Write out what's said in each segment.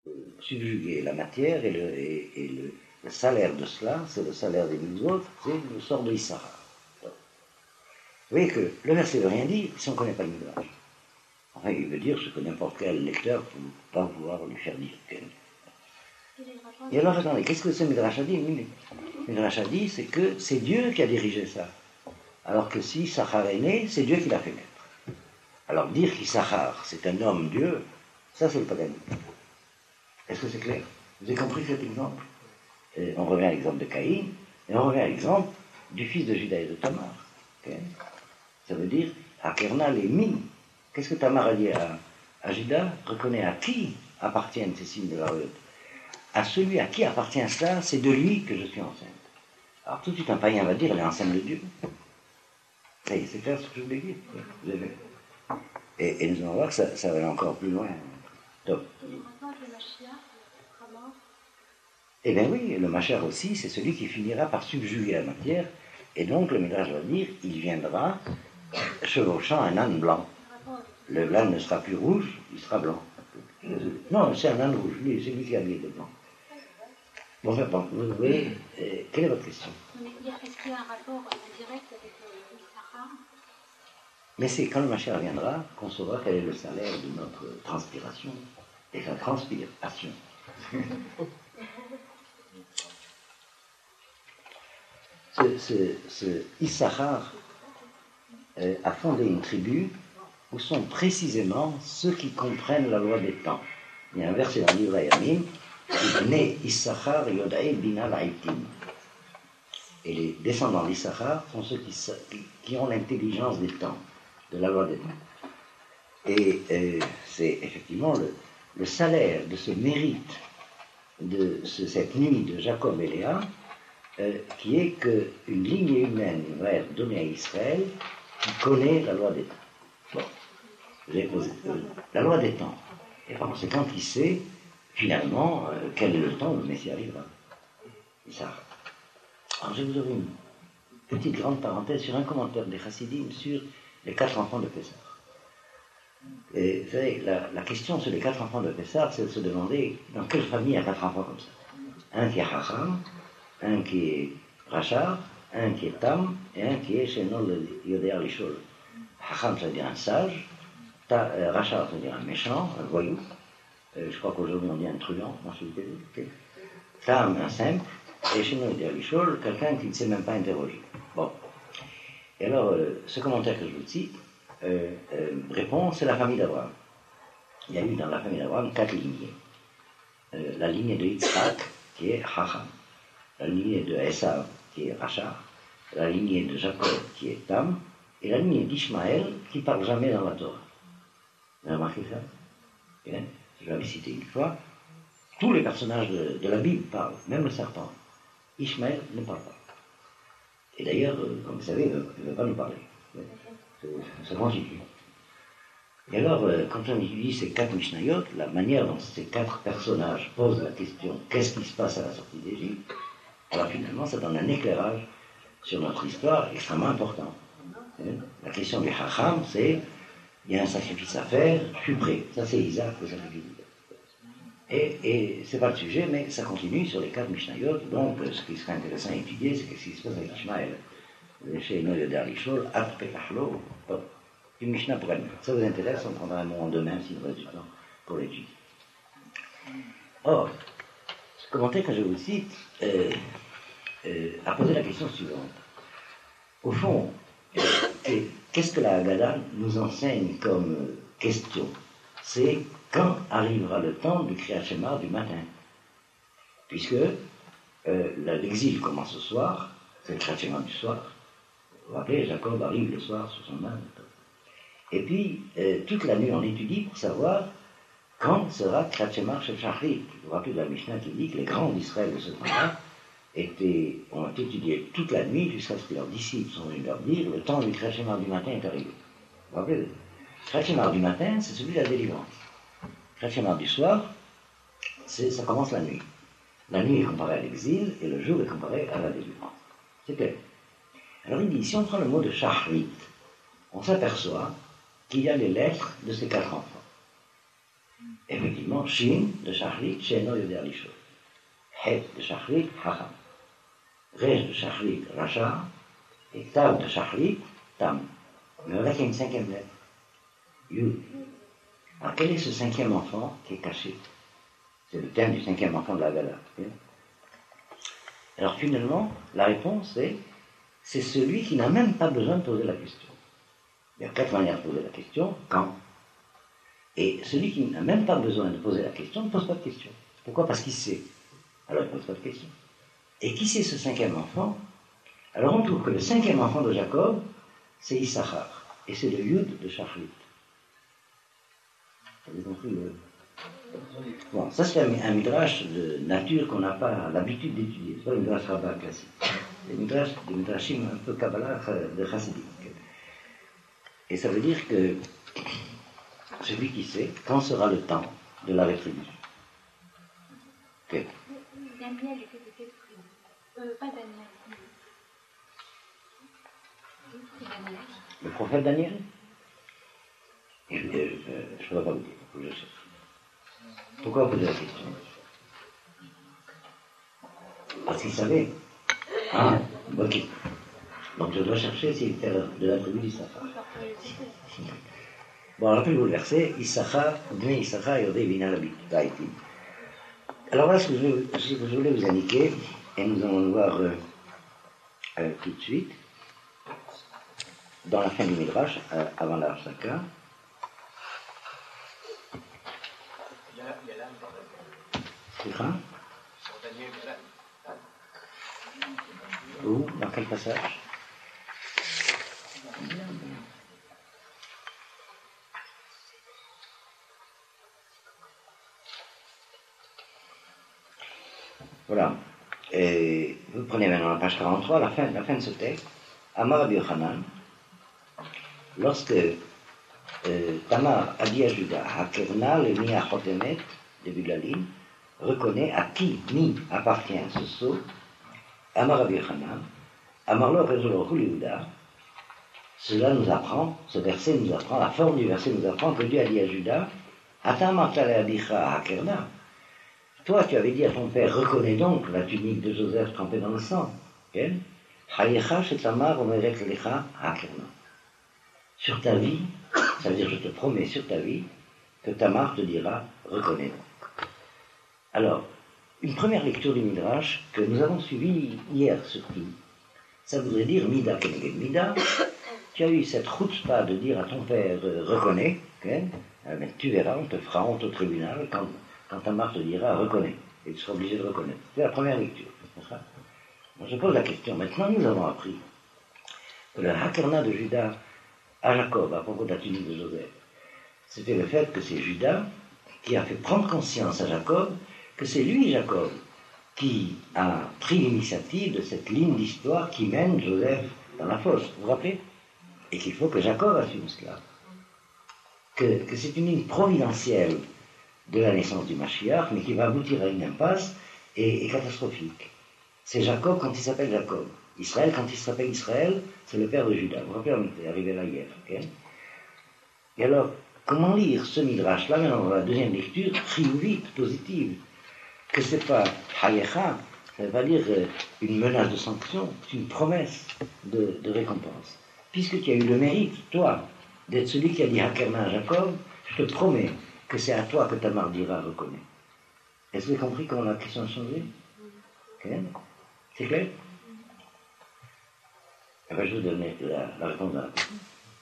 subjuguer la matière et le salaire de cela, c'est le salaire des mille autres, c'est le sort de Issachar. Vous voyez que le verset ne veut rien dire si on ne connaît pas le Midrash. Enfin, il veut dire ce que n'importe quel lecteur ne peut pas pouvoir lui faire dire. Et alors, attendez, qu'est-ce que ce Midrash a dit? Le Midrash a dit, c'est que c'est Dieu qui a dirigé ça. Alors que si Issachar est né, c'est Dieu qui l'a fait naître. Alors dire qu'Issachar, c'est un homme Dieu, ça c'est le paganisme. Est-ce que c'est clair? Vous avez compris cet exemple? Et on revient à l'exemple de Caïn, et on revient à l'exemple du fils de Judas et de Tamar. Okay? Ça veut dire, Akerna les mi. Qu'est-ce que Tamar a dit à Judas? Reconnais à qui appartiennent ces signes de la route. À celui à qui appartient cela, c'est de lui que je suis enceinte. Alors tout de suite un païen va dire, elle est enceinte de Dieu. C'est clair ce que je voulais dire. Vous avez vu. Et nous allons voir que ça va aller encore plus loin. Donc, eh bien oui, le Mashiach aussi, c'est celui qui finira par subjuguer la matière. Et donc le Midrash va dire, il viendra chevauchant un âne blanc. Le âne ne sera plus rouge, il sera blanc. Non, c'est un âne rouge, c'est lui qui a habillé de blanc. Bon, enfin, bon, vous voyez, quelle est votre question? Est-ce qu'il y a un rapport direct avec Issachar? Mais c'est quand le Mashiach viendra qu'on saura quel est le salaire de notre transpiration et sa transpiration. ce Issachar a fondé une tribu où sont précisément ceux qui comprennent la loi des temps. Il y a un verset dans l'Ivra Yamim, Ibne Issachar Yodae Bina Laïtim. Et les descendants d'Issachar sont ceux qui ont l'intelligence des temps, de la loi des temps. Et c'est effectivement le salaire de ce mérite de cette nuit de Jacob et Léa, qui est qu'une lignée humaine va être donnée à Israël qui connaît la loi des temps. Bon, j'ai posé la loi des temps. Et par conséquent, qui sait finalement quel est le temps où le Messie arrivera. Et ça. Alors je vous ouvre une petite grande parenthèse sur un commentaire des Chassidim sur les 4 enfants de Pessah. Et vous savez, la question sur les 4 enfants de Pessah, c'est de se demander dans quelle famille il y a 4 enfants comme ça. Un qui est Hacham, un qui est Rachar, un qui est Tam, et un qui est Shenol Yoder Lishol. Hacham, ça veut dire un sage, Rachar, ça veut dire un méchant, un voyou. Je crois qu'aujourd'hui on dit un truand, dans ce cas. Tam, un simple, et Shenol Yoder Lishol, quelqu'un qui ne sait même pas interroger. Bon. Et alors, ce commentaire que je vous cite répond, c'est la famille d'Abraham. Il y a eu dans la famille d'Abraham 4 lignées. La lignée de Yitzhak, qui est Hacham. La lignée de Esav, qui est Rachar. La lignée de Jacob, qui est Tam. Et la lignée d'Ishmaël, qui ne parle jamais dans la Torah. Vous avez remarqué ça? Bien, je l'avais cité une fois. Tous les personnages de la Bible parlent, même le serpent. Ishmaël ne parle pas. Et d'ailleurs, comme vous savez, il ne veut pas nous parler. C'est ridicule. Et alors, quand on étudie ces 4 Mishnayot, la manière dont ces 4 personnages posent la question qu'est-ce qui se passe à la sortie d'Égypte, alors finalement, ça donne un éclairage sur notre histoire extrêmement important. La question du Hacham, c'est il y a un sacrifice à faire, je suis prêt. Ça, c'est Isaac, le sacrifice. Et c'est pas le sujet, mais ça continue sur les 4 Mishnayot. Donc, ce qui serait intéressant à étudier, c'est qu'est-ce qui se passe avec Ishmaël. Chez Noé de Arlichol, Atpekachlo, une Mishnah pour elle-même. Ça vous intéresse, on prendra un moment demain s'il vous reste du temps pour l'étude. Or, ce commentaire que je vous cite a posé la question suivante. Au fond, qu'est-ce que la Haggadah nous enseigne comme question? C'est quand arrivera le temps du Kriyat Shema du matin? Puisque l'exil commence ce soir, c'est le Kriyat Shema du soir. Vous vous rappelez, Jacob arrive le soir sur son âne. Et puis, toute la nuit, on étudie pour savoir quand sera Kriyat Shema Shel Shachrit. Vous vous rappelez de la Mishnah qui dit que les grands d'Israël de ce temps-là ont étudié toute la nuit jusqu'à ce que leurs disciples sont venus leur dire le temps du Kriyat Shema du matin est arrivé. Vous vous rappelez? Le Kriyat Shema du matin, c'est celui de la délivrance. Le Kriyat Shema du soir, ça commence la nuit. La nuit est comparée à l'exil et le jour est comparé à la délivrance. C'est clair. Alors il dit, si on prend le mot de Shachrit, on s'aperçoit qu'il y a les lettres de ces 4 enfants. Effectivement, Shin de Shachrit, She'eno Yoder Lishon. Het de Shachrit, Hacham. Resh de Shachrit, Racha. Et Tav de Shachrit, Tam. Mais voilà qu'il y a une cinquième lettre. Yud. Alors quel est ce cinquième enfant qui est caché? C'est le thème du cinquième enfant de la Gala. Alors finalement, la réponse est, c'est celui qui n'a même pas besoin de poser la question. Il y a 4 manières de poser la question. Quand? Et celui qui n'a même pas besoin de poser la question ne pose pas de question. Pourquoi? Parce qu'il sait. Alors il ne pose pas de question. Et qui c'est ce cinquième enfant? Alors on trouve que le cinquième enfant de Jacob, c'est Issachar. Et c'est le Yud de Shachrit. Vous avez compris le... Bon, ça c'est un midrash de nature qu'on n'a pas l'habitude d'étudier. C'est pas le midrash rabbin classique. C'est des midrashim un peu Kabbalah de Chassidik. Et ça veut dire que celui qui sait quand sera le temps de la rétribution. Okay. Daniel était de quelle tribu? Pas Daniel. C'est Daniel. Le prophète Daniel? Je ne pourrais pas vous dire, je sais. Pourquoi poser la question? Parce qu'il savait. Ah, ok. Donc je dois chercher s'il était de la tribu d'Issachar. Bon, rappelez-vous le verset, Issachar, Bnei Issachar, Yodei Vina Labit, Baïtim. Alors voilà ce que je voulais vous indiquer, et nous allons le voir tout de suite, dans la fin du Midrash, avant la Hafsaka. C'est ça? Où? Dans quel passage? Voilà. Et vous prenez maintenant la page 43, la fin de ce texte. Amar Rabbi Yochanan, lorsque Tamar a dit à Judas, Hakerna, le mi achotemet, début de la ligne, reconnaît à qui, appartient ce sceau. Amar Rabbi Yochanan, Amar lo Rezolochu Yehuda. Cela nous apprend, ce verset nous apprend, la forme du verset nous apprend que Dieu a dit à Judas, Atamarta le'abicha Hakerna. Toi, tu avais dit à ton père, reconnais donc la tunique de Joseph trempée dans le sang. Hayecha shetamar omeret lecha hakerna. Sur ta vie, ça veut dire je te promets sur ta vie, que Tamar te dira, reconnais donc. Alors, une première lecture du Midrash que nous avons suivie hier surtout, ça voudrait dire Mida keneged Mida. Tu as eu cette chutzpah de dire à ton père, reconnais, mais tu verras, on te fera honte au tribunal quand Tamar te dira, reconnais, et tu seras obligé de reconnaître. C'est la première lecture. Donc, je pose la question. Maintenant, nous avons appris que le Hakerna de Judas à Jacob, à propos de la tunique de Joseph, c'était le fait que c'est Judas qui a fait prendre conscience à Jacob que c'est lui, Jacob, qui a pris l'initiative de cette ligne d'histoire qui mène Joseph dans la fosse. Vous vous rappelez? Et qu'il faut que Jacob assume cela. Que c'est une ligne providentielle de la naissance du Mashiach, mais qui va aboutir à une impasse et catastrophique. C'est Jacob quand il s'appelle Jacob. Israël quand il s'appelle Israël, c'est le père de Judas. Vous vous rappelez, on est arrivé là hier. Okay? Et alors, comment lire ce midrash-là, maintenant dans la deuxième lecture, triouvite, positive, que c'est pas Hayecha, ça ne veut pas dire une menace de sanction, c'est une promesse de récompense. Puisque tu as eu le mérite, toi, d'être celui qui a dit Hakerna à Jacob, je te promets que c'est à toi que Tamar dira reconnais. Est-ce que vous avez compris comment la question a changé? Okay. C'est clair? Eh bien, je vais vous donner la réponse à la question.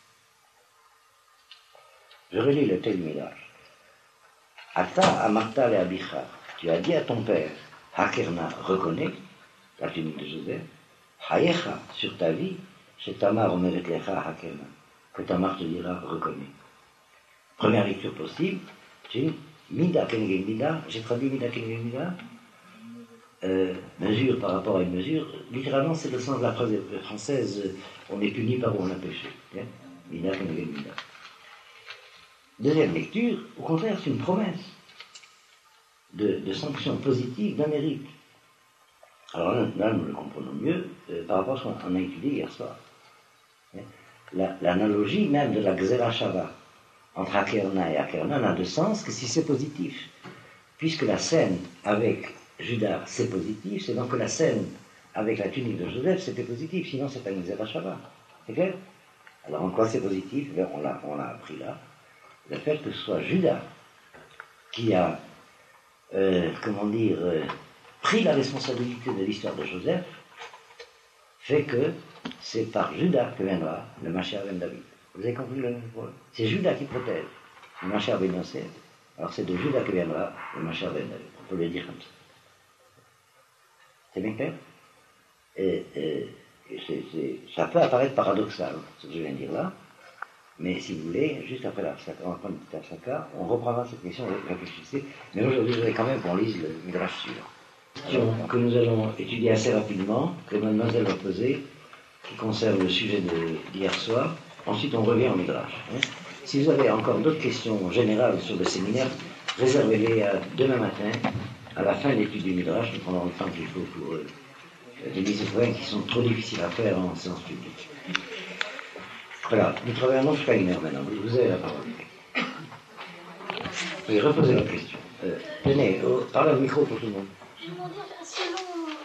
Je relis le texte du Midrash. Ata amarta le abicha. Tu as dit à ton père, Hakerna, reconnais la tunique de Joseph. Hayecha, sur ta vie, chez Tamar omeret lecha Hakerna. Que Tamar te dira, reconnais. Première lecture possible. Mida keneged mida, j'ai traduit Mida keneged mida, mesure par rapport à une mesure, littéralement c'est le sens de la phrase française, on est puni par où on a péché. Mida keneged mida. Deuxième lecture, au contraire, c'est une promesse de sanction positive d'un mérite. Alors là, nous le comprenons mieux par rapport à ce qu'on a étudié hier soir. L'analogie même de la Gzera Shava. entre Akerna et Akerna n'a de sens que si c'est positif. Puisque la scène avec Judas, c'est positif, c'est donc que la scène avec la tunique de Joseph, c'était positif, sinon c'est un Gzera Shabbat. C'est clair? Alors en quoi c'est positif? On l'a appris là. Le fait que ce soit Judas qui a, pris la responsabilité de l'histoire de Joseph, fait que c'est par Judas que viendra le Mashiach ben David. Vous avez compris le problème? C'est Judas qui protège le Mashiach ben Yosef. Alors c'est de Judas que viendra le Mashiach ben David. On peut le dire comme ça. C'est bien clair? Ça peut apparaître paradoxal, ce que je viens de dire là, mais si vous voulez, juste après la Hafsaka, on va prendre une petite Hafsaka, on reprendra cette question, réfléchissez, mais aujourd'hui je voudrais quand même qu'on lise le Midrash suivant, que nous allons étudier assez rapidement, que mademoiselle va poser, qui concerne le sujet d'hier soir. Ensuite on revient au Midrash. Si vous avez encore d'autres questions générales sur le séminaire, réservez-les à demain matin, à la fin de l'étude du Midrash. Nous prendrons le temps qu'il faut pour des mises au point qui sont trop difficiles à faire en séance publique. Voilà, nous travaillons jusqu'à 1 heure maintenant. Vous avez la parole. Oui, reposez la question. Tenez, parlez au micro pour tout le monde. Je vais demander, selon...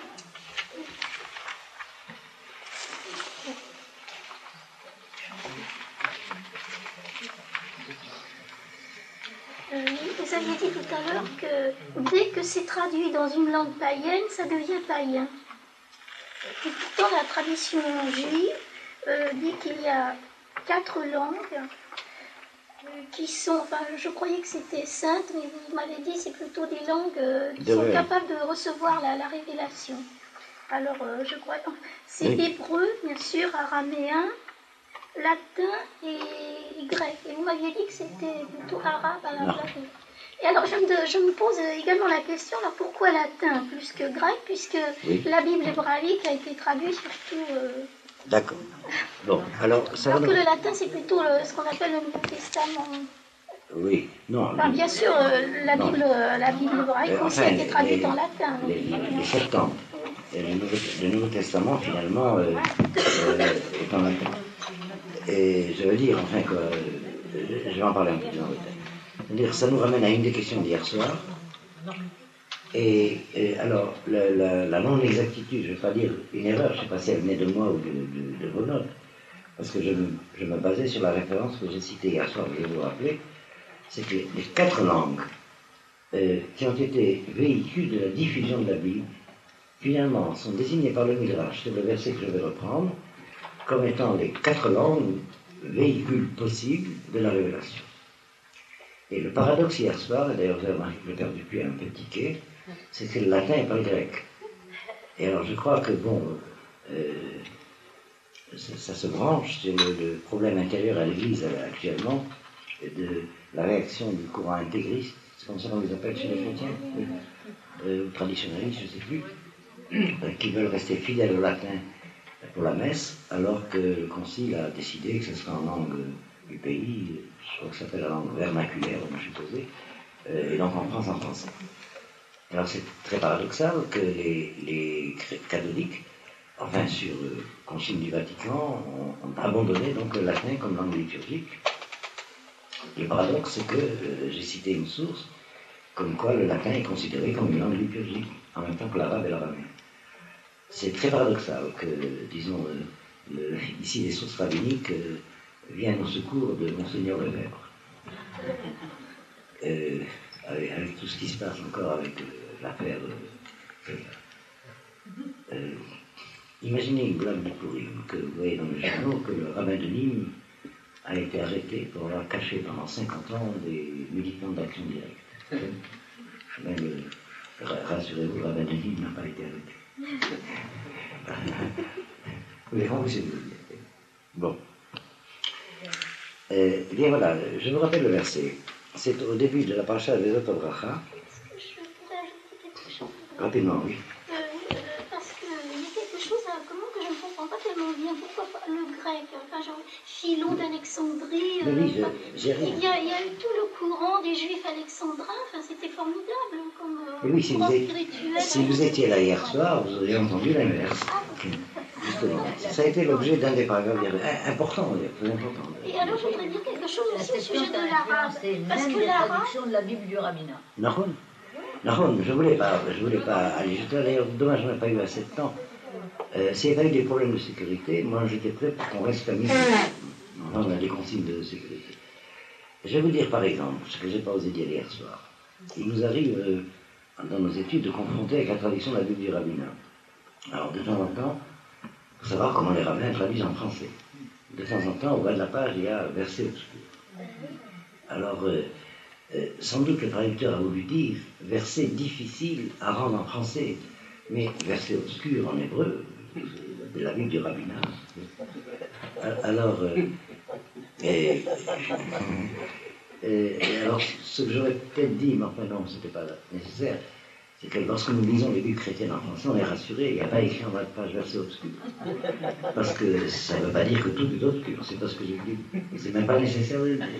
Vous aviez dit tout à l'heure que dès que c'est traduit dans une langue païenne, ça devient païen. Et pourtant, la tradition juive dit qu'il y a 4 langues qui sont, enfin, je croyais que c'était saintes, mais vous m'avez dit que c'est plutôt des langues qui sont capables de recevoir la révélation. Alors, je crois, c'est hébreu, bien sûr, araméen, latin et grec. Et vous m'aviez dit que c'était plutôt arabe à la place. Et alors, je me pose également la question, alors pourquoi latin plus que grec, puisque la Bible hébraïque a été traduite surtout... D'accord. Bon, alors... Alors que le latin, c'est plutôt ce qu'on appelle le Nouveau Testament. Oui, non... Enfin, bien sûr, la Bible hébraïque aussi a été traduite en latin. Les Septante. Le Nouveau Testament, finalement, est en latin. Et je veux dire, enfin, quoi, je vais en parler un peu plus en détail. C'est-à-dire, ça nous ramène à une des questions d'hier soir. Et alors, la non-exactitude, je ne vais pas dire une erreur, je ne sais pas si elle venait de moi ou de vos notes, parce que je me basais sur la référence que j'ai citée hier soir, je vais vous rappeler, c'est que les 4 langues qui ont été véhicules de la diffusion de la Bible, finalement, sont désignées par le Midrash, c'est le verset que je vais reprendre, comme étant les 4 langues véhicules possibles de la révélation. Et le paradoxe hier soir, et d'ailleurs vous avez remarqué que le père Dupuis a un peu tiqué, c'est que le latin et pas le grec. Et alors je crois que bon, ça se branche sur le problème intérieur à l'Église actuellement, de la réaction du courant intégriste, c'est comme ça qu'on les appelle chez les chrétiens, ou traditionnalistes, je ne sais plus, qui veulent rester fidèles au latin pour la messe, alors que le concile a décidé que ce sera en langue du pays, je crois que ça s'appelle la langue vernaculaire, on m'a supposé, et donc en France en français. Alors c'est très paradoxal que les catholiques, enfin sur le concile du Vatican, ont abandonné donc le latin comme langue liturgique. Le paradoxe, c'est que j'ai cité une source comme quoi le latin est considéré comme une langue liturgique, en même temps que l'arabe et l'araméen. C'est très paradoxal que, disons, ici les sources rabbiniques viennent au secours de Monseigneur Lefebvre. Avec tout ce qui se passe encore avec l'affaire. Imaginez une blague de Purim, que vous voyez dans les journaux, que le rabbin de Nîmes a été arrêté pour avoir caché pendant 50 ans des militants d'Action Directe. Même, rassurez-vous, le rabbin de Nîmes n'a pas été arrêté. Vous avez compris ce que je veux dire. Bon. Bien voilà, je vous rappelle le verset. C'est au début de la paracha de Vezot Bracha. Je pourrais ajouter quelque chose. Rapidement, oui. Parce qu'il y a quelque chose que je ne comprends pas tellement bien. Pourquoi pas le grec, enfin, genre Philon d'Alexandrie. Oui, j'ai rien. Il y a eu tout le courant des Juifs alexandrins. Enfin, c'était formidable comme oui, courant spirituel. Si vous étiez là hier soir, vous auriez entendu l'inverse. Justement, ça a été l'objet d'un des paragraphes importants, très important. Et alors, je voudrais dire quelque chose aussi au sujet de l'arabe. Parce que la l'arabe. traduction de la Bible du rabbinat. Non, je voulais pas aller jeter. D'ailleurs, dommage, je n'ai pas eu assez de temps. S'il n'y avait pas eu des problèmes de sécurité, moi j'étais prêt pour qu'on reste à midi. On a des consignes de sécurité. Je vais vous dire par exemple, ce que je n'ai pas osé dire hier soir. Il nous arrive, dans nos études, de confronter avec la traduction de la Bible du rabbinat. Alors, de temps en temps, il faut savoir comment les rabbins traduisent en français. De temps en temps, au bas de la page, il y a verset obscur. Alors, sans doute le traducteur a voulu dire verset difficile à rendre en français, mais verset obscur en hébreu, de la Bible du rabbinat. Alors, alors, ce que j'aurais peut-être dit, mais enfin non, ce n'était pas nécessaire, c'est que lorsque nous lisons les Bibles chrétiennes en français, on est rassuré, il n'y a pas écrit en bas de page verset obscur. Parce que ça ne veut pas dire que tout est obscur, c'est pas ce que j'ai dit. C'est même pas nécessaire de le dire.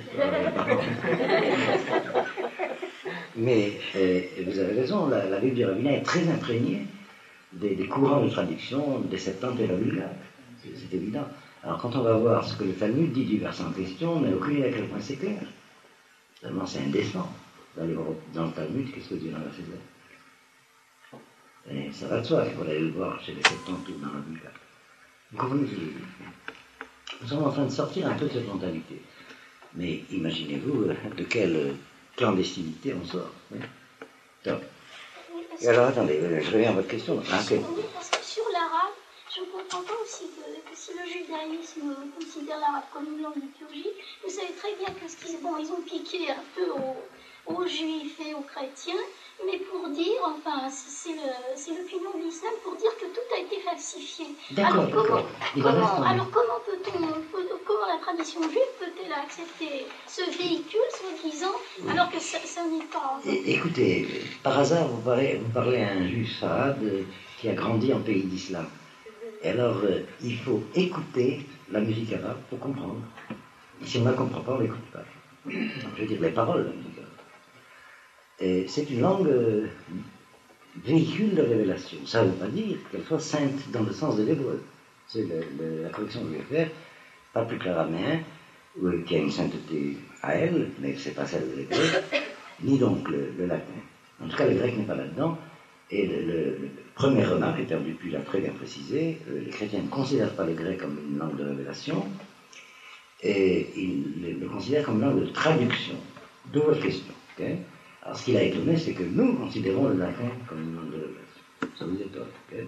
Mais vous avez raison, la Bible du rabbinat est très imprégnée des courants de traduction des Septante et la Vulgate. C'est évident. Alors quand on va voir ce que le Talmud dit du verset en question, on n'a aucune idée à quel point c'est clair. Seulement c'est indécent d'aller voir dans le Talmud qu'est-ce que dit dans le verset 2. Et ça va de soi, il faut aller le voir chez les Septante ou dans la Vulgate. Vous comprenez ce que je veux dire? Nous sommes en train de sortir un peu de cette mentalité. Mais imaginez-vous de quelle clandestinité on sort. Oui. Donc, et alors attendez, je reviens à votre question. Oui, parce que sur l'arabe, je ne comprends pas aussi que si le judaïsme considère l'arabe comme une langue liturgique, vous savez très bien que ils ont piqué un peu aux juifs et aux chrétiens, mais pour dire, enfin, c'est l'opinion de l'islam pour dire que tout a été falsifié. D'accord, alors comment comment la tradition juive peut-elle accepter ce véhicule, soi-disant, alors que ça n'est pas... Écoutez, par hasard, vous parlez à un juif arabe qui a grandi en pays d'islam. Et alors, il faut écouter la musique arabe pour comprendre. Et si on ne la comprend pas, on ne l'écoute pas. Je veux dire, les paroles de la musique arabe. Et c'est une langue véhicule de révélation. Ça ne veut pas dire qu'elle soit sainte dans le sens de l'hébreu. C'est la correction que je vais faire, pas plus que l'araméen, qui a une sainteté à elle, mais ce n'est pas celle de l'hébreu, ni donc le latin. En tout cas, le grec n'est pas là-dedans. Et le première remarque, et Père Dupuis l'a très bien précisé, les chrétiens ne considèrent pas le grec comme une langue de révélation, et ils le considèrent comme une langue de traduction. D'où votre question. Okay? Alors, ce qui l'a étonné, c'est que nous considérons le latin comme une langue de révélation. Ça vous étonne. Okay?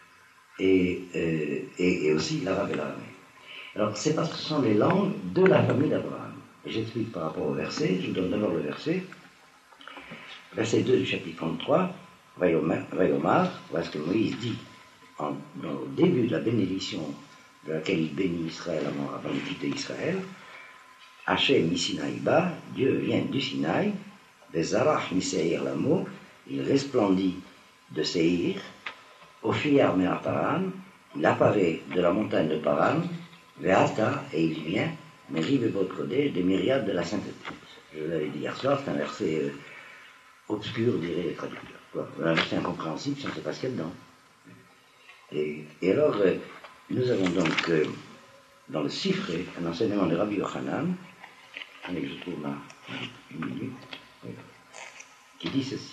Et aussi l'arabe et l'araméen. Alors, c'est parce que ce sont les langues de la famille d'Abraham. Et j'explique par rapport au verset. Je vous donne d'abord le verset. Verset 2 du chapitre 33. Vayomar, voilà ce que Moïse dit dans le début de la bénédiction de laquelle il bénit Israël avant de quitter Israël. Hachem misinaïba, Dieu vient du Sinaï, Bezarach miseir l'amour, il resplendit de Seir, Ophiyar me'ar Paran, il apparaît de la montagne de Paran, Ve'ata, et il vient, Meriv et Kodesh, des myriades de la sainteté. Je l'avais dit hier soir, c'est un verset obscur, diraient les traducteurs. Un verset incompréhensible si on ne sait pas ce qu'il y a dedans. Et alors, nous avons donc dans le Sifré un enseignement de Rabbi Yochanan, que je trouve là, une minute, qui dit ceci.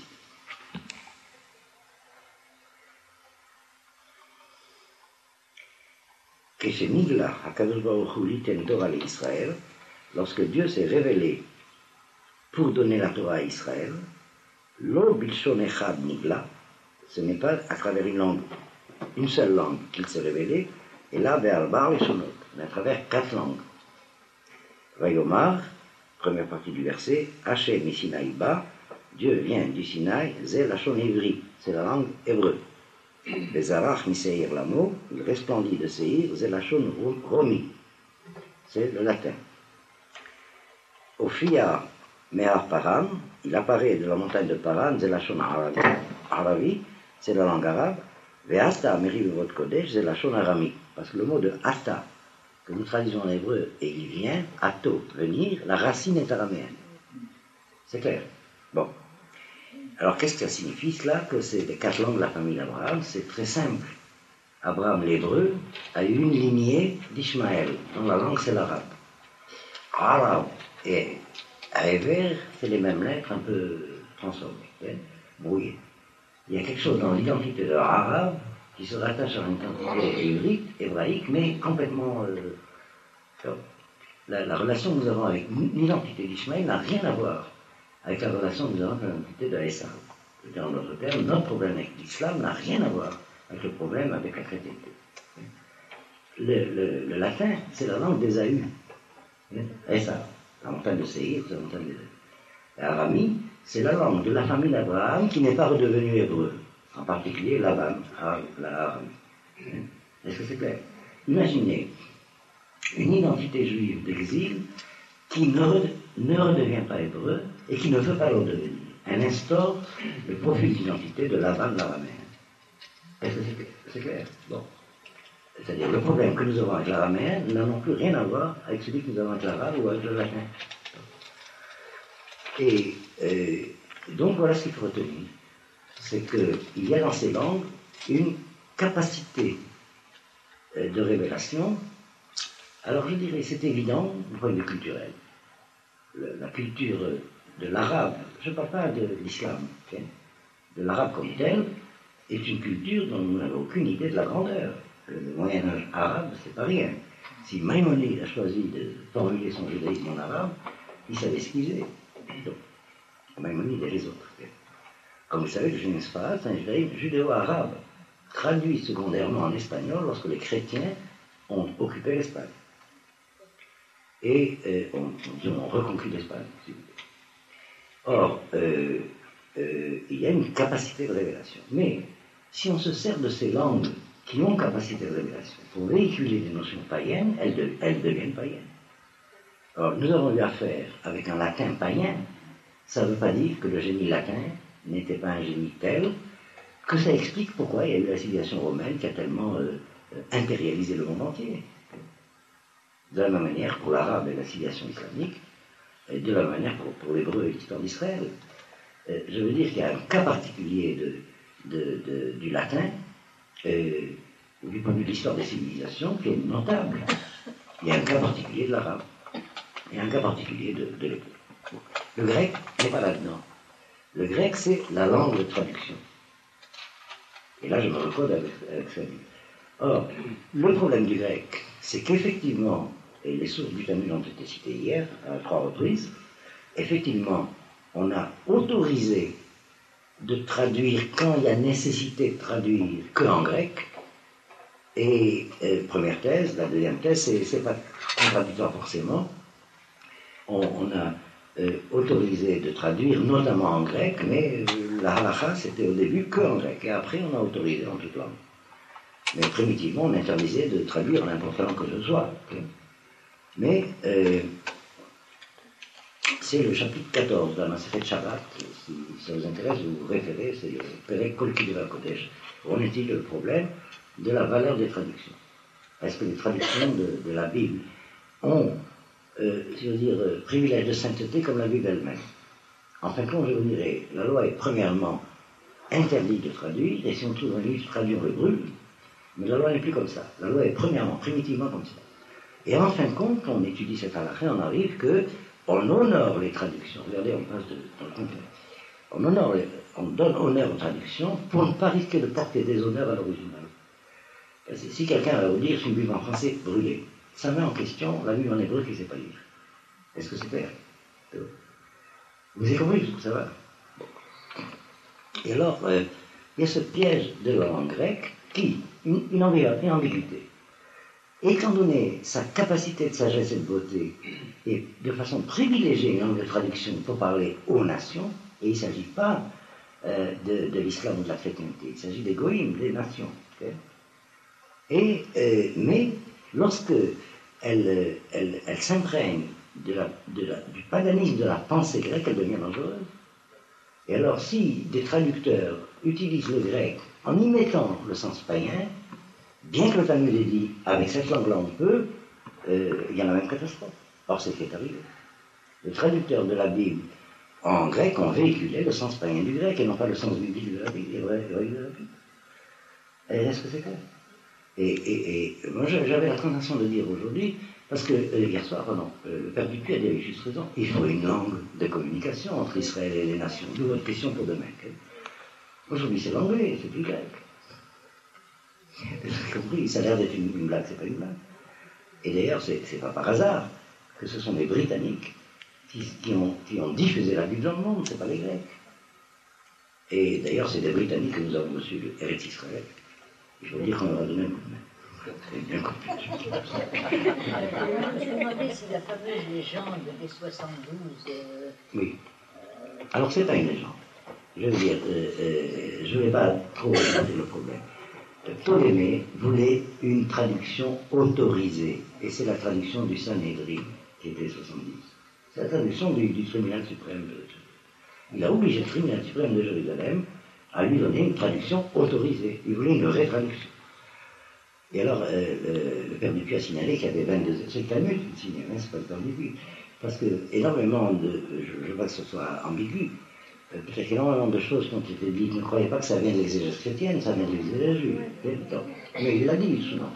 Keshenigla HaKadosh Baruch Hu liten Torah l'Israël, lorsque Dieu s'est révélé pour donner la Torah à Israël, Lo bilshon echad nigla, ce n'est pas à travers une seule langue qu'il s'est révélé, et là, be'arbar leshonot, mais à travers 4 langues. Vayomar, première partie du verset, Hachem misinaï ba, Dieu vient du Sinaï, zé lachon ivri, c'est la langue hébreu. Bezarach miseir l'amour, il resplendit de Seir, zé lachon romi, c'est le latin. Ophia me'ar Paran, il apparaît de la montagne de Paran, c'est la Shon Arabi, c'est la langue arabe, Ve'asta meriv vot kodesh, c'est la Shon Arami. Parce que le mot de Ata, que nous traduisons en hébreu, et il vient, Ato, venir, la racine est araméenne. C'est clair. Bon. Alors qu'est-ce que ça signifie cela? Que c'est les 4 langues de la famille d'Abraham, c'est très simple Abraham l'hébreu a eu une lignée d'Ishmaël, dont la langue c'est l'arabe. Arabe et Héber, c'est les mêmes lettres un peu transformées, brouillées. Il y a quelque chose dans l'identité de l'arabe qui se rattache à une identité hébraïque, mais complètement... la relation que nous avons avec l'identité d'Ishmaël n'a rien à voir avec la relation que nous avons avec l'identité de Esav. En d'autres termes, notre problème avec l'islam n'a rien à voir avec le problème avec la chrétienté. Le latin, c'est la langue d'Ésaü. Esav, la montagne de Séhir, c'est la montagne d'Ésaü. L'aramie, c'est la langue de la famille d'Abraham qui n'est pas redevenue hébreu, en particulier l'Aram, la Aramie. Est-ce que c'est clair? Imaginez une identité juive d'exil qui ne redevient pas hébreu et qui ne veut pas le redevenir. Elle instaure le profil d'identité de l'Aram l'araméen. Est-ce que c'est clair? Bon. C'est-à-dire le problème que nous avons avec l'araméen n'a non plus rien à voir avec celui que nous avons avec l'arabe ou avec le latin. Et donc voilà ce qu'il faut retenir. C'est qu'il y a dans ces langues une capacité de révélation. Alors je dirais, c'est évident du point de vue culturel. La culture de l'arabe, je ne parle pas de l'islam, okay, de l'arabe comme tel, est une culture dont nous n'avons aucune idée de la grandeur. Le Moyen-Âge arabe, c'est pas rien. Si Maïmonide a choisi de formuler son judaïsme en arabe, il savait ce qu'il faisait. Donc, Maïmonide et les autres. Comme vous savez, le judaïsme sfarade, c'est un judaïsme judéo-arabe, traduit secondairement en espagnol lorsque les chrétiens ont occupé l'Espagne. Et on reconquis l'Espagne, si vous voulez. Or, il y a une capacité de révélation. Mais, si on se sert de ces langues qui ont capacité de révélation pour véhiculer des notions païennes, elles deviennent païennes. Alors, nous avons eu affaire avec un latin païen. Ça ne veut pas dire que le génie latin n'était pas un génie tel que ça explique pourquoi il y a eu la civilisation romaine qui a tellement impérialisé le monde entier. De la même manière pour l'arabe et la civilisation islamique, et de la même manière pour l'hébreu et l'histoire d'Israël. Je veux dire qu'il y a un cas particulier du latin, du point de vue de l'histoire des civilisations, qui est notable. Il y a un cas particulier de l'arabe, et un cas particulier de l'hébreu. Le grec n'est pas là-dedans. Le grec, c'est la langue de traduction. Et là, je me recode avec ça. Or, le problème du grec, c'est qu'effectivement, et les sources du Talmud ont été citées hier, à 3 reprises, effectivement, on a autorisé de traduire quand il y a nécessité de traduire que en grec. Et première thèse, la deuxième thèse, c'est pas contradictoire forcément. On a autorisé de traduire notamment en grec, mais la halakha c'était au début que en grec, et après on a autorisé en toute langue. Mais primitivement on interdisait de traduire n'importe langue que ce soit. Okay. Mais c'est le chapitre 14 de la Masechet Shabbat, si ça vous intéresse, vous vous référez, c'est le Perek Kol Kidva Kodesh. On étudie le problème de la valeur des traductions. Est-ce que les traductions de la Bible ont je veux dire, privilège de sainteté comme la Bible elle-même. En fin de compte, je vous dirais, la loi est premièrement interdite de traduire, et si on trouve un livre traduit, on le brûle, mais la loi n'est plus comme ça. La loi est premièrement, primitivement comme ça. Et en fin de compte, quand on étudie cette halakha, on arrive qu'on honore les traductions. Regardez, on passe dans le contraire. On donne honneur aux traductions pour ne pas risquer de porter des honneurs à l'original. Si quelqu'un va vous dire, c'est une Bible en français, brûlée. Ça met en question la Bible en hébreu qui ne sait pas lire. Est-ce que c'est clair? Vous avez compris jusqu'où ça va? Bon. Et alors, il y a ce piège de la langue grecque qui, une ambiguïté. Étant donné sa capacité de sagesse et de beauté, et de façon privilégiée une langue de traduction pour parler aux nations, et il ne s'agit pas de l'islam ou de la chrétienté, il s'agit des goïms, des nations. Okay? Mais lorsque elle s'imprègne du paganisme de la pensée grecque, elle devient dangereuse. Et alors, si des traducteurs utilisent le grec en y mettant le sens païen, bien que le Talmud ait dit, avec cette langue-là on peut, il y a la même catastrophe. Or, c'est ce qui est arrivé. Les traducteurs de la Bible en grec ont véhiculé le sens païen du grec et non pas le sens biblique de la Bible, hébraïque de la Bible. Et est-ce que c'est clair? Et moi, j'avais la tentation de dire aujourd'hui, parce que hier soir, pardon, le père Dupuis a dit avec juste raison, il faut une langue de communication entre Israël et les nations. D'où votre question pour demain. Aujourd'hui, c'est l'anglais, c'est plus grec. Vous avez compris, ça a l'air d'être une blague, c'est pas une blague. Et d'ailleurs, c'est pas par hasard que ce sont les Britanniques qui ont diffusé la Bible dans le monde, c'est pas les Grecs. Et d'ailleurs, c'est des Britanniques que nous avons reçu le Eretz Israël. Il faut dire qu'on leur a donné un coup de main. C'est bien compris. Je me demandais si la fameuse légende des 72... Oui. Alors, c'est pas une légende. Je veux dire, je ne vais pas trop regarder le problème. Ptolémée voulait une traduction autorisée, et c'est la traduction du Sanhédrin, qui était 70. C'est la traduction du tribunal suprême de Jérusalem. Il a obligé le tribunal suprême de Jérusalem à lui donner une traduction autorisée. Il voulait une vraie traduction. Et alors, le père Dupuis a signalé qu'il y avait 22... C'est le Talmud qui signale, c'est pas le père Dupuis. Parce que énormément de... Je veux pas que ce soit ambigu. Peut-être qu'énormément de choses qui ont été dites, ne croyez pas que ça vient de l'exégèse chrétienne, ça vient de l'exégèse juive. Mais il l'a dit souvent.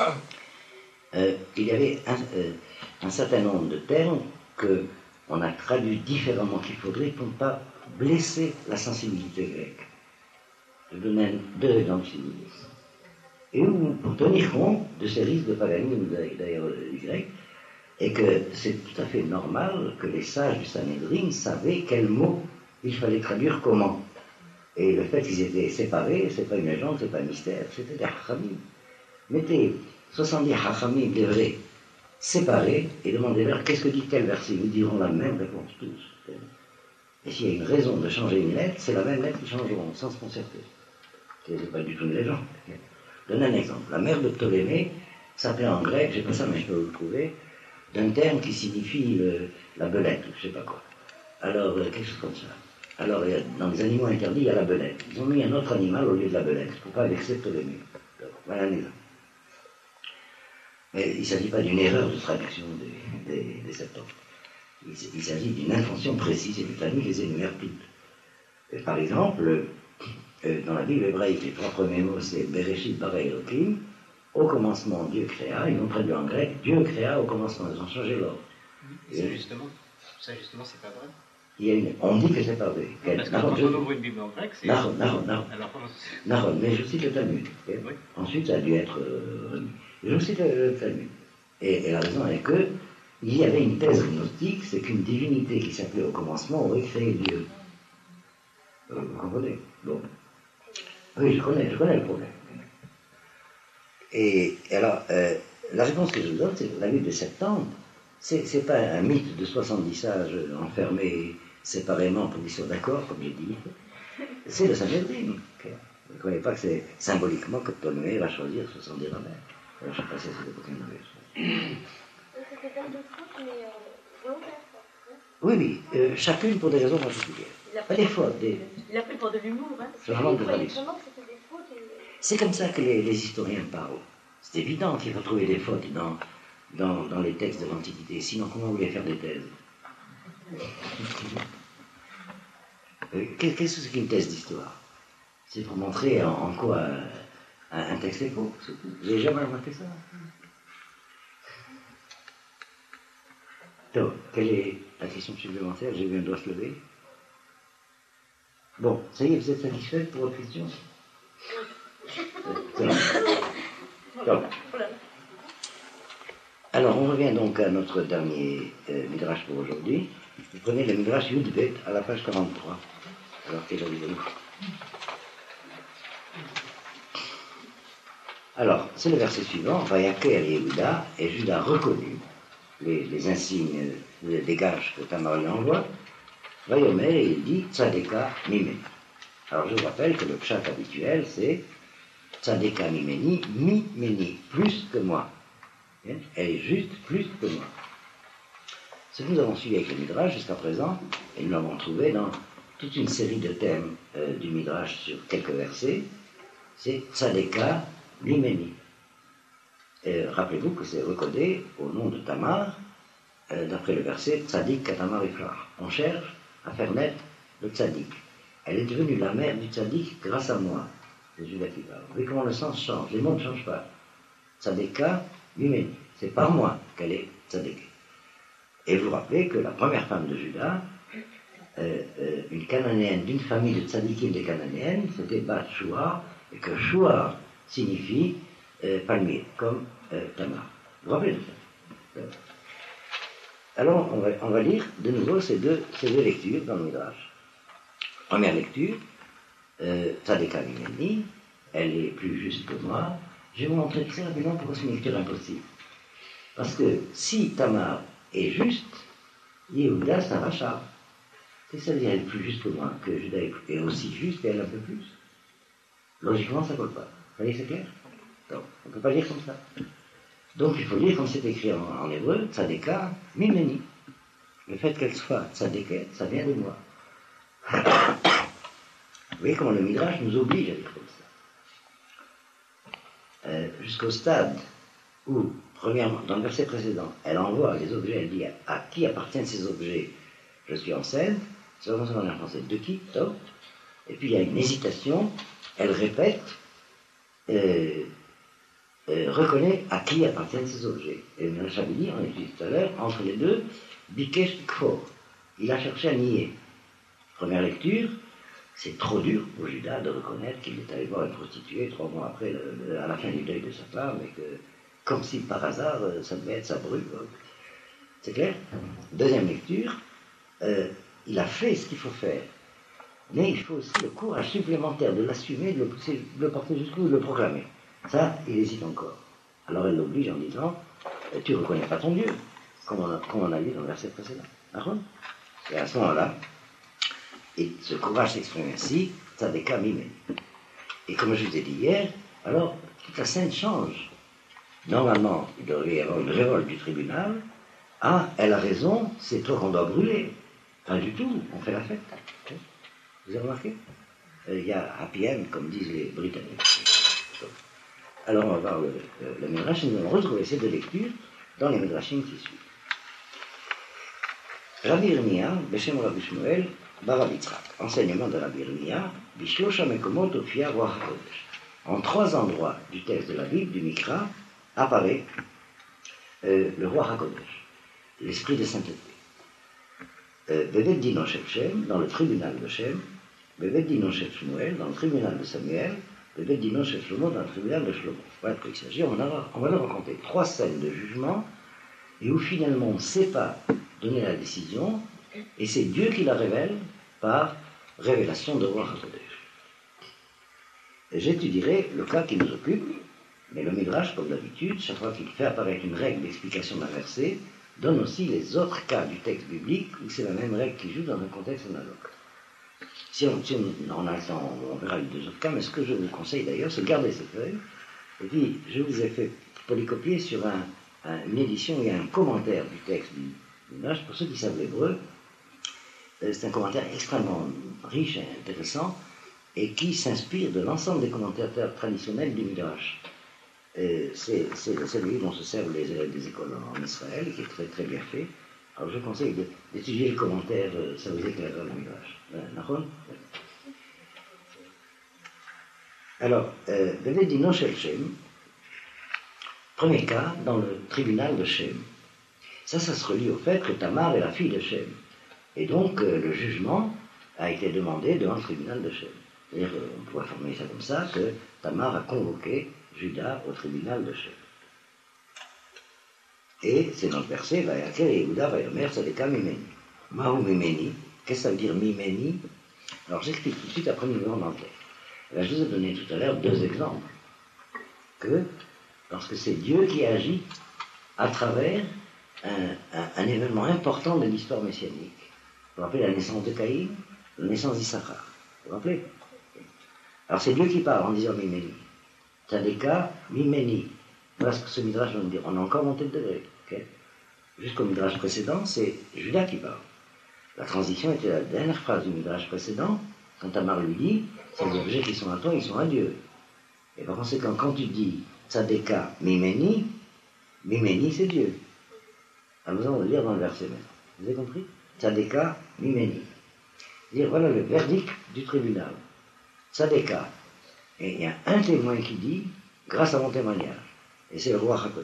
Il y avait un certain nombre de termes qu'on a traduits différemment qu'il faudrait pour ne pas blesser la sensibilité grecque. Je donne deux exemples si vous voulez. Et pour tenir compte de ces risques de paganisme d'ailleurs du grec, et que c'est tout à fait normal que les sages du Sanhédrin savaient quels mots il fallait traduire comment. Et le fait qu'ils étaient séparés, c'est pas une légende, c'est pas un mystère, c'était des hachamim. Mettez 70 hachamim des vrais séparés et demandez-leur qu'est-ce que dit tel verset. Ils vous diront la même réponse tous. Et s'il y a une raison de changer une lettre, c'est la même lettre qui changeront, sans se concerter. C'est pas du tout une légende. Je donne un exemple. La mère de Ptolémée s'appelait en grec, j'ai pas ça mais je peux vous le trouver, d'un terme qui signifie la belette, ou je sais pas quoi. Alors, quelque chose comme ça. Alors, dans les animaux interdits, il y a la belette. Ils ont mis un autre animal au lieu de la belette, pour ne pas vexer Ptolémée. Voilà un exemple. Mais il ne s'agit pas d'une erreur de traduction des Septante. Il s'agit d'une intention précise, et le Talmud les énumère toutes. Et par exemple, dans la Bible hébraïque, les trois premiers mots, c'est Bereshit bara Elohim, au commencement Dieu créa, ils l'ont traduit en grec, Dieu créa au commencement, ils ont changé l'ordre. Ça justement, c'est pas vrai. On dit que c'est pas vrai. Parce que quand on ouvre une Bible en grec, c'est... Naron. Alors, Mais je cite le Talmud. Okay? Oui. Ensuite, ça a dû être remis. Je cite le Talmud. Et la raison est que il y avait une thèse gnostique, c'est qu'une divinité qui s'appelait au commencement aurait créé Dieu. Vous comprenez? Bon. Oui, je connais le problème. Et alors, la réponse que je vous donne, c'est que la Bible de septembre, c'est pas un mythe de 70 sages enfermés séparément pour qu'ils soient d'accord, comme j'ai dit. C'est le Sanhédrin. Okay. Vous ne croyez pas que c'est symboliquement que Ptolémée va choisir 70 rabbins. Alors, je ne sais pas si c'est aucune mauvaise. C'était 22 fautes, mais volontaires. Oui, chacune pour des raisons particulières. Pas des fautes. Il a pris pour de l'humour, hein. C'est vraiment de tradition. Vraiment que c'était des fautes. C'est comme ça que les historiens parlent. C'est évident qu'il faut trouver des fautes dans les textes de l'Antiquité. Sinon, comment vous voulez faire des thèses? Qu'est-ce que c'est qu'une thèse d'histoire? C'est pour montrer en quoi un texte est faux. Vous n'avez jamais remarqué ça? Donc, quelle est la question supplémentaire? J'ai vu un doigt se lever. Bon, ça y est, vous êtes satisfait pour votre question? Donc. Alors, on revient donc à notre dernier midrash pour aujourd'hui. Vous prenez le midrash Yudbet à la page 43. Alors, quelle avez-vous? Alors, c'est le verset suivant. Vayaker Yehuda, et Judas reconnu les insignes, les gages que Tamar lui envoie. Vayomer, et il dit Tzadeka Mimeni. Alors, je vous rappelle que le pshat habituel, c'est Tzadeka Mimeni, Mimeni, plus que moi. Elle est juste plus que moi. Ce que nous avons suivi avec le Midrash jusqu'à présent, et nous l'avons trouvé dans toute une série de thèmes du Midrash sur quelques versets, c'est Tzadeka Mimeni. Rappelez-vous que c'est recodé au nom de Tamar, d'après le verset Tzadik Katamar Ifrach. On cherche à faire naître le Tzadik. Elle est devenue la mère du Tzadik grâce à moi. C'est Judas qui parle. Vous voyez comment le sens change, les mots ne changent pas. Tzadeka Mimeni. C'est par moi qu'elle est tzadéké. Et vous rappelez que la première femme de Juda, une cananéenne d'une famille de tzadikim des cananéennes, c'était Bat Shua, et que Shua signifie palmier, comme Tamar. Vous vous rappelez de ça? Alors, on va lire de nouveau ces deux lectures dans le Midrash. Première lecture, Tzadeka Mimeni, elle est plus juste que moi. Je vais vous montrer très rapidement pourquoi c'est une lecture impossible. Parce que si Tamar est juste, Yehuda c'est un rachat. C'est-à-dire elle est plus juste que moi, que Juda est aussi juste et elle un peu plus. Logiquement, ça ne colle pas. Vous voyez, c'est clair? Donc, on ne peut pas lire comme ça. Donc, il faut lire comme c'est écrit en hébreu, Tzadeka Mimeni. Le fait qu'elle soit tzadéket, ça vient de moi. Vous voyez comment le Midrash nous oblige à lire comme ça. Jusqu'au stade où, premièrement, dans le verset précédent, elle envoie les objets, elle dit à qui appartiennent ces objets, je suis enceinte, c'est vraiment ça en français, de qui, top. Et puis il y a une hésitation, elle répète, reconnaît à qui appartiennent ces objets. Et le Midrash avait dit, on a dit tout à l'heure, entre les deux, Bikesh Kfor, il a cherché à nier. Première lecture, c'est trop dur pour Judas de reconnaître qu'il est allé voir une prostituée 3 mois après, à la fin du deuil de sa femme, et que, comme si par hasard, ça devait être sa bru. C'est clair? Deuxième lecture, il a fait ce qu'il faut faire, mais il faut aussi le courage supplémentaire de l'assumer, de le porter jusqu'où, de le proclamer. Ça, il hésite encore. Alors elle l'oblige en disant, tu ne reconnais pas ton Dieu, comme on a lu dans le verset précédent. Et à ce moment-là, et ce courage s'exprime ainsi, Tzadeka Mimeni. Et comme je vous ai dit hier, alors toute la scène change. Normalement, il devrait y avoir une révolte du tribunal. Ah, elle a raison, c'est toi qu'on doit brûler. Pas du tout, on fait la fête. Vous avez remarqué? Il y a happy end, comme disent les Britanniques. Alors on va voir le Midrash, et nous allons retrouver ces deux lectures dans les Midrashim qui suivent. Rabbi Yirmiyah, Beshem Rabbi Shmuel, Barav Yitzhak. Enseignement de Rabbi Yirmiyah, Bishlosha Mekomot Ofia Ruach HaKodesh. En 3 endroits du texte de la Bible, du Mikra, apparaît le Ruach HaKodesh, l'esprit de sainteté. Bevet Dino Shel Shem, dans le tribunal de Shem, Bevet Dino Shel Shmuel, dans le tribunal de Samuel, Bevet Dino Shel Shlomo, dans le tribunal de Shlomo. Voilà de quoi il s'agit. On va leur raconter 3 scènes de jugement, et où finalement on ne sait pas donner la décision, et c'est Dieu qui la révèle par révélation de Ruach HaKodesh. J'étudierai le cas qui nous occupe, mais le Midrash, comme d'habitude, chaque fois qu'il fait apparaître une règle d'explication d'un verset, donne aussi les autres cas du texte biblique où c'est la même règle qui joue dans un contexte analogue. Si on a le temps, on verra les 2 autres cas, mais ce que je vous conseille d'ailleurs, c'est de garder ces feuilles, et puis je vous ai fait polycopier sur une édition où il y a un commentaire du texte du Midrash. Pour ceux qui savent l'hébreu, c'est un commentaire extrêmement riche et intéressant, et qui s'inspire de l'ensemble des commentateurs traditionnels du Midrash. C'est celui dont se servent les élèves des écoles en Israël, et qui est très très bien fait. Alors je conseille d'étudier le commentaire, ça vous éclairera le Midrash. Nahon? Alors, Bevet Dino Shel Shem, premier cas dans le tribunal de Shem. Ça se relie au fait que Tamar est la fille de Shem. Et donc, le jugement a été demandé devant le tribunal de Shem. C'est-à-dire, on pourrait formuler ça comme ça, que Tamar a convoqué Juda au tribunal de Shem. Et c'est dans le verset, Vayaker et Yehuda, Vayomer, Tzadeka Mimeni. Mahu Mimeni, qu'est-ce que ça veut dire Mimeni? Alors j'explique tout de suite, après nous verrons dans le texte. Là, je vous ai donné tout à l'heure 2 exemples. Que, lorsque c'est Dieu qui agit à travers un événement important de l'histoire messianique. Vous vous rappelez la naissance de Caïn, la naissance d'Issachar. Vous vous rappelez? Alors c'est Dieu qui parle en disant Mimeni. Tzadeka Mimeni. Voilà ce que ce Midrash va nous dire. On a encore monté de degré. Okay? Jusqu'au Midrash précédent, c'est Judas qui parle. La transition était la dernière phrase du Midrash précédent, quand Tamar lui dit, ces objets qui sont à toi, ils sont à Dieu. Et par conséquent, quand tu dis Tzadeka Mimeni, Mimeni c'est Dieu. Alors nous allons le lire dans le verset maintenant. Vous avez compris? Tzadeka Mimeni. Dire voilà le verdict du tribunal. Tzadeka. Et il y a un témoin qui dit, grâce à mon témoignage. Et c'est le roi Hakodesh.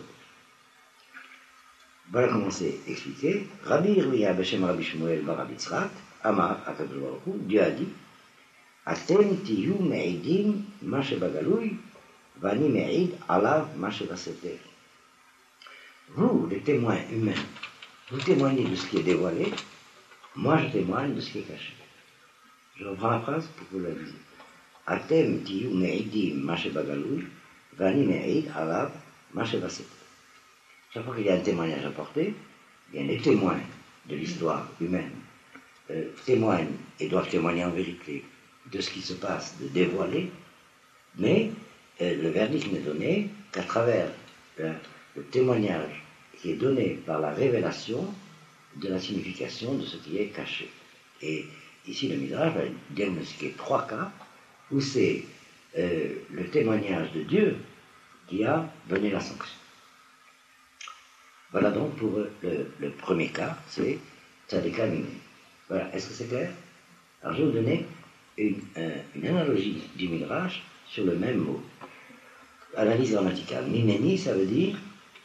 Voilà comment c'est expliqué. Rabbi Irmia Beshem Rabbi Shmuel Bar Rabbi Tzrak, Amar Akadosh Baruch Hu, Dieu a dit, Atem tiyu me'idim ma shebagalui, vani me'id alav ma shebaseter. Vous, les témoins humains, vous témoignez de ce qui est dévoilé, moi je témoigne de ce qui est caché. Je reprends la phrase pour que vous la lisiez. Atem tiyu me'idim ma shebagalui, vani me'id alav ma shebaseter. Chaque fois qu'il y a un témoignage à porter, bien les témoins de l'histoire humaine témoignent et doivent témoigner en vérité de ce qui se passe, de dévoiler, mais le verdict n'est donné qu'à travers le témoignage qui est donné par la révélation de la signification de ce qui est caché. Et ici, le Midrash va diagnostiquer 3 cas où c'est le témoignage de Dieu qui a donné la sanction. Voilà donc pour le premier cas, c'est Tzadika Mimé. Voilà, est-ce que c'est clair? Alors je vais vous donner une analogie du Midrash sur le même mot. Analyse grammaticale. Mimeni, ça veut dire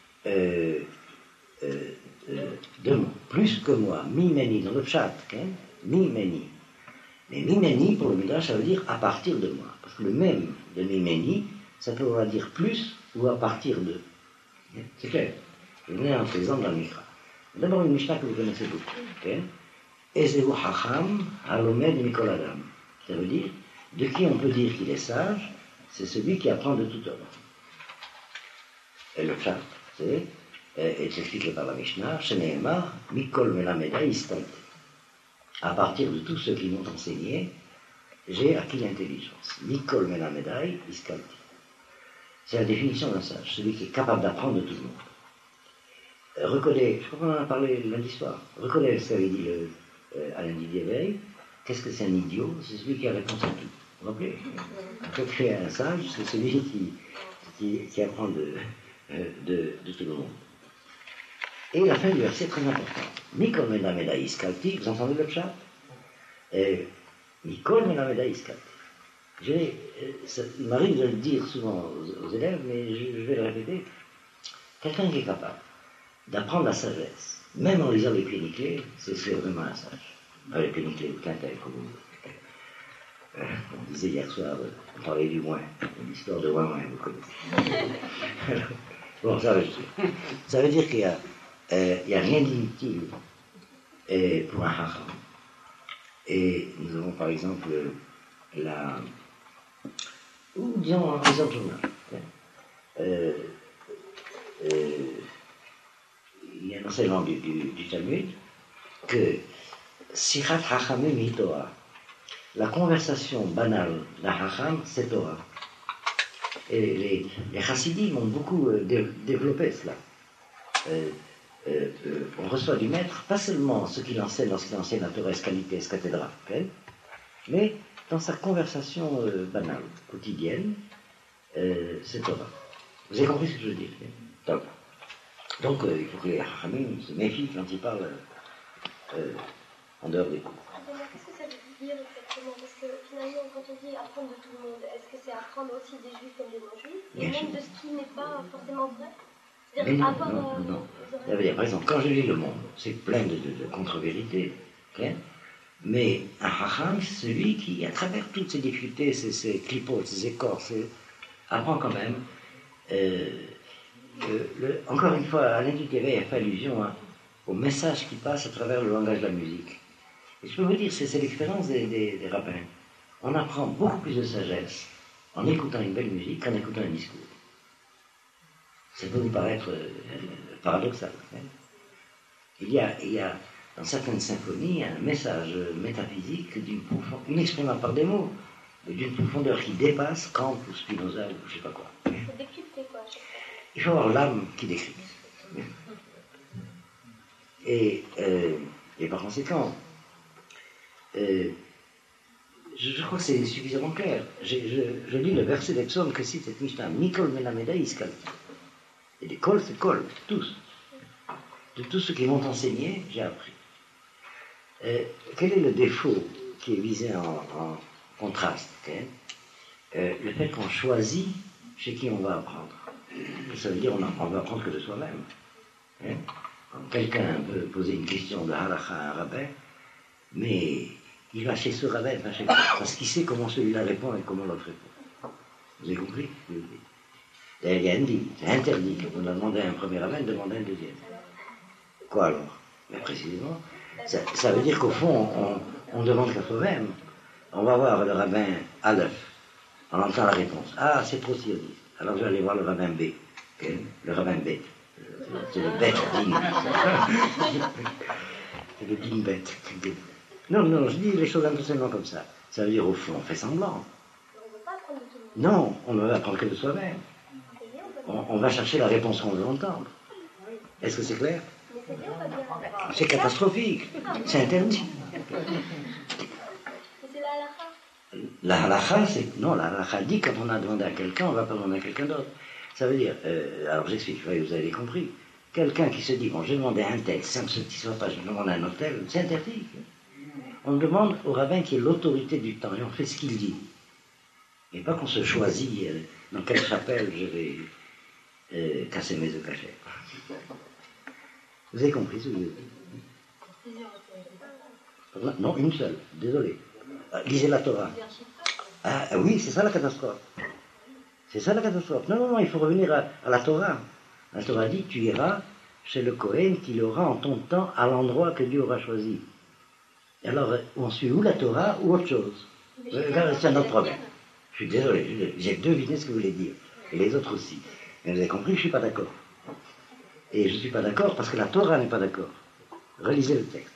2 mots. Plus que moi. Mimeni, dans le chat. Hein? Mimeni. Mais Mimeni, pour le Midrash, ça veut dire à partir de moi. Parce que le même de Mimeni, ça peut vouloir dire plus ou à partir de. C'est clair? Je vais vous donner un exemple dans le Mikra. D'abord une Mishnah que vous connaissez beaucoup. Ezehu Hacham Halomed Mikol Adam. Ça veut dire, de qui on peut dire qu'il est sage, c'est celui qui apprend de tout homme. Et le chat, est expliqué par la Mishnah, Sheneemar, Mikol Melameda Istant. À partir de tous ceux qui m'ont enseigné, j'ai acquis l'intelligence. Mikol Melameda Iskalti. C'est la définition d'un sage, celui qui est capable d'apprendre de tout le monde. Reconnais, je crois qu'on en a parlé lundi soir, reconnais ce qu'avait dit Alain Didier Veil. Qu'est-ce que c'est un idiot? C'est celui qui a réponse à tout. Vous vous rappelez? Quand tu es un sage, c'est celui qui apprend de tout le monde. Et la fin du verset est très importante. Mikol Melameda Iskalti, vous entendez le chat? Mikol Melameda Iskalti. Il m'arrive de le dire souvent aux élèves, mais je vais le répéter. Quelqu'un qui est capable d'apprendre la sagesse, même en lisant les Péniclés, c'est vraiment un sage. Les Péniclés, le Quintet, comme on disait hier soir, on parlait du moins, l'histoire de Ouin, vous connaissez. Bon, ça veut dire qu'il n'y a rien d'inutile pour un hacham. Et nous avons par exemple ou disons un exemple il y a un enseignement du Talmud que Sichat Hachamim hi Torah, la conversation banale d'un Hacham, c'est Torah. Et les chassidim ont beaucoup développé cela. On reçoit du maître pas seulement ce qu'il enseigne lorsqu'il enseigne la Torah qualité cathédrale, mais dans sa conversation banale, quotidienne, c'est Torah. Vous avez compris ce que je veux dire? Top. Donc, il faut que les Hachamim se méfient quand ils parlent en dehors des cours. Qu'est-ce que ça veut dire exactement? Parce que finalement, quand on dit apprendre de tout le monde, est-ce que c'est apprendre aussi des juifs comme des non-juifs? Et même de ce qui n'est pas forcément vrai? Mais non. Ça veut dire, par exemple, quand je lis Le Monde, c'est plein de contre-vérités. Okay? Mais un Hacham, c'est celui qui, à travers toutes ces difficultés, ces clipotes, ces écorces, apprend quand même. Encore une fois, Alain Duquet a fait allusion au message qui passe à travers le langage de la musique. Et je peux vous dire, c'est l'expérience des rabbins. On apprend beaucoup plus de sagesse en écoutant une belle musique qu'en écoutant un discours. Ça peut vous paraître paradoxal. Hein? Il y a dans certaines symphonies un message métaphysique une exprimé par des mots, d'une profondeur qui dépasse Kant ou Spinoza ou je ne sais pas quoi. Il faut décrypter quoi à chaque fois. Il faut avoir l'âme qui décrypte. Et par conséquent, je crois que c'est suffisamment clair. Je lis le verset des psaumes que cite cette Mishnah. Mikol Melameda Iskalti. Et les cols, c'est cols, tous. De tout ce qu'ils m'ont enseigné, j'ai appris. Quel est le défaut qui est visé en contraste? Le fait qu'on choisit chez qui on va apprendre. Ça veut dire on va apprendre que de soi-même. Hein? Quand quelqu'un peut poser une question de halakha à un rabbin, mais il va chez ce rabbin, parce qu'il sait comment celui-là répond et comment l'autre répond. Vous avez compris? Et il y a c'est interdit. On a demandé à un premier rabbin de demander un deuxième. Quoi alors? Mais précisément, ça veut dire qu'au fond, on demande qu'à soi-même. On va voir le rabbin Aleph. On entend la réponse. Ah, c'est trop sioniste. Alors je vais aller voir le rabbin B. Okay? Le rabbin B. C'est le bête din. C'est le din bête. Non, je dis les choses un peu seulement comme ça. Ça veut dire au fond, on fait semblant. Non, on ne va apprendre que de soi-même. On va chercher la réponse qu'on veut entendre. Est-ce que c'est clair? C'est catastrophique. C'est interdit. La halakha, c'est... Non, la halakha dit quand on a demandé à quelqu'un, on ne va pas demander à quelqu'un d'autre. Ça veut dire... alors j'explique, vous avez compris. Quelqu'un qui se dit, bon, j'ai demandé à un tel, ça ne me satisfait pas, je demande à un autre tel, c'est interdit. On demande au rabbin qui est l'autorité du temps, et on fait ce qu'il dit. Et pas qu'on se choisit dans quelle chapelle je vais casser mes œufs cachés. Vous avez compris ce que je veux dire? Non, une seule, désolé. Lisez la Torah. Ah oui, c'est ça la catastrophe. C'est ça la catastrophe. Non, il faut revenir à la Torah. La Torah dit, tu iras chez le Kohen qu'il aura en ton temps à l'endroit que Dieu aura choisi. Et alors, on suit ou la Torah ou autre chose. C'est un autre problème. Je suis désolé, j'ai deviné ce que vous voulez dire. Et les autres aussi. Mais vous avez compris, je ne suis pas d'accord. Et je ne suis pas d'accord parce que la Torah n'est pas d'accord. Relisez le texte.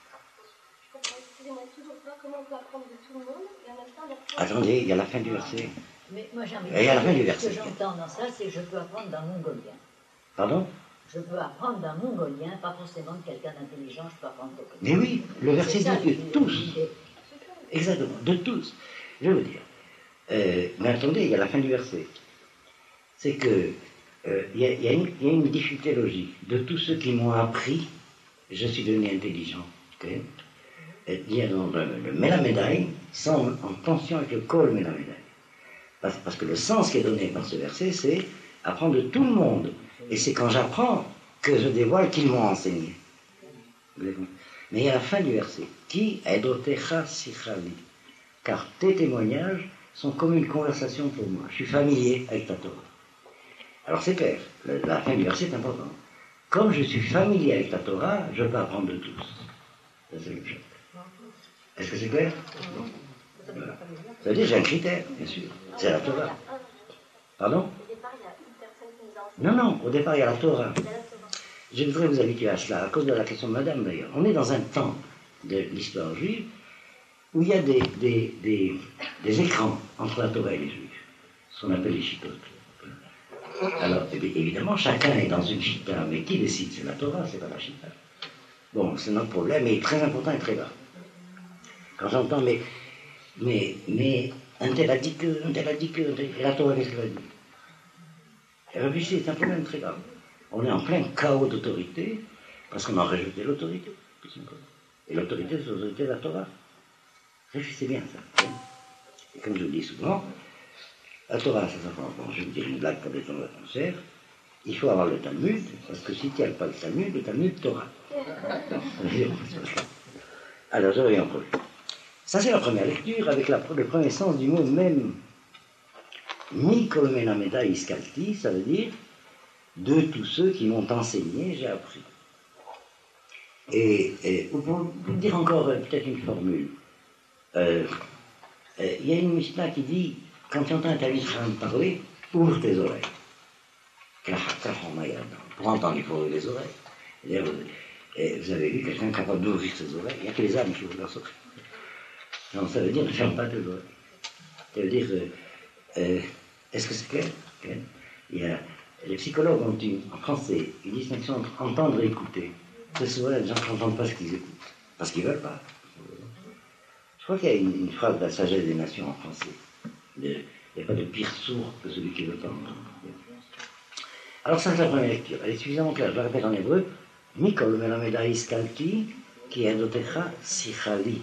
Comment on peut apprendre de tout le monde et en même temps Attendez, il y a la fin du verset. Mais moi, j'ai envie Et il y a la fin du verset. Ce que j'entends dans ça, c'est que je peux apprendre d'un mongolien. Pardon? Je peux apprendre d'un mongolien, pas forcément de quelqu'un d'intelligent, je peux apprendre quelque chose. Mais oui, le verset ça, dit de tous. Exactement, de tous. Je veux dire. Mais attendez, il y a la fin du verset. C'est que il y a une difficulté logique. De tous ceux qui m'ont appris, je suis devenu intelligent. Okay? Il y a dans le Mélamédaï, en tension avec le Kol Mélamédaï. Parce que le sens qui est donné par ce verset, c'est apprendre de tout le monde. Et c'est quand j'apprends que je dévoile qu'ils m'ont enseigné. Mais il y a la fin du verset. Qui edotecha sichali. Car tes témoignages sont comme une conversation pour moi. Je suis familier avec ta Torah. Alors c'est clair, la fin du verset est importante. Comme je suis familier avec ta Torah, je peux apprendre de tous. Ça, c'est une chose. Est-ce que c'est clair? Voilà. Ça veut dire j'ai un critère, bien sûr. C'est la Torah. Pardon? Au départ, il y a une personne qui nous a enseigné. Non, au départ, il y a la Torah. Je voudrais vous habituer à cela, à cause de la question de madame d'ailleurs. On est dans un temps de l'histoire juive où il y a des écrans entre la Torah et les juifs, ce qu'on appelle les chitotes. Alors, évidemment, chacun est dans une chita, mais qui décide? C'est la Torah, c'est pas la chita. Bon, c'est notre problème, et très important et très grave. Quand j'entends, mais un tel a dit que, et la Torah, qu'est-ce qu'elle a dit? Et réfléchissez, c'est un problème très grave. On est en plein chaos d'autorité, parce qu'on a rejeté l'autorité, tout simplement. Et l'autorité, c'est l'autorité de la Torah. Réfléchissez bien ça. Et comme je vous dis souvent, la Torah, c'est ça. Bon, je vais vous dire une blague pour détendre l'atmosphère. Il faut avoir le Talmud, parce que si tu n'as pas le Talmud Torah. Alors, je reviens au problème. Ça, c'est la première lecture, avec le premier sens du mot même. Mikol menameda iskalti, ça veut dire de tous ceux qui m'ont enseigné, j'ai appris. Et pour vous dire encore peut-être une formule, il y a une Mishnah qui dit, quand tu entends un Talmid Chacham parler, ouvre tes oreilles. Pour entendre, il faut ouvrir les oreilles. Et vous avez vu quelqu'un capable d'ouvrir ses oreilles, il n'y a que les âmes qui ouvrent leurs oreilles. Non, ça veut dire ne ferme pas tes oreilles. Ça veut dire, est-ce que c'est clair? Il y a, les psychologues ont en français une distinction entre entendre et écouter. C'est souvent les gens qui n'entendent pas ce qu'ils écoutent, parce qu'ils ne veulent pas. Je crois qu'il y a une phrase de la sagesse des nations en français. Il n'y a pas de pire sourd que celui qui ne veut pas entendre. Alors ça, c'est la première lecture. Elle est suffisamment claire. Je la répète en hébreu. Mikol melameda iskalti ki edotecha sichali.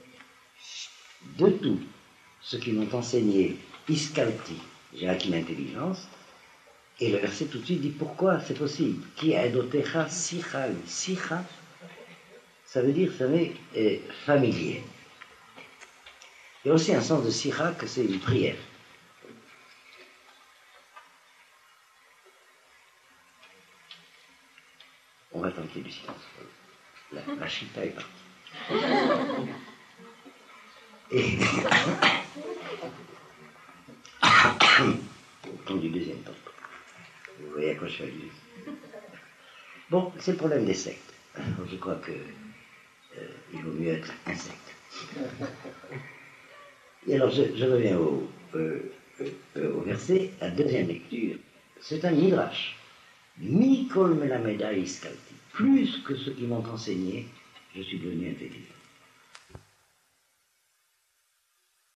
De tout ce qui m'ont enseigné iskalti, j'ai acquis l'intelligence, Et le verset tout de suite dit pourquoi c'est possible. Qui adotecha sicha, sicha, ça veut dire, ça veut dire familier. Il y a aussi un sens de sicha que c'est une prière. On va tenter du silence. La chita est partie. Et au temps du deuxième temps. Vous voyez à quoi je suis arrivé. Bon, c'est le problème des sectes. Alors, je crois que il vaut mieux être insecte. Et alors, je reviens au verset, la deuxième lecture. C'est un midrash. Mikol melameda iskalti. Plus que ceux qui m'ont enseigné, je suis devenu intelligent.